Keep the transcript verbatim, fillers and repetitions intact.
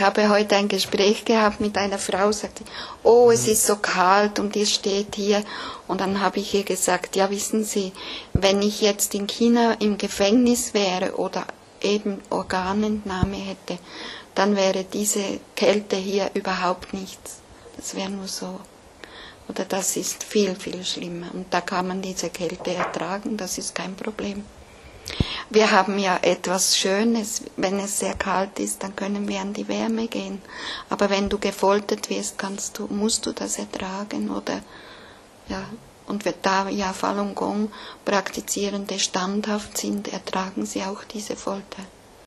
habe heute ein Gespräch gehabt mit einer Frau, sagte, oh, es ist so kalt und ihr steht hier. Und dann habe ich ihr gesagt, ja, wissen Sie, wenn ich jetzt in China im Gefängnis wäre oder eben Organentnahme hätte, dann wäre diese Kälte hier überhaupt nichts. Das wäre nur so. Oder das ist viel, viel schlimmer. Und da kann man diese Kälte ertragen, das ist kein Problem. Wir haben ja etwas Schönes, wenn es sehr kalt ist, dann können wir an die Wärme gehen. Aber wenn du gefoltert wirst, kannst du, musst du das ertragen. Oder, ja, und da ja Falun Gong Praktizierende standhaft sind, ertragen sie auch diese Folter.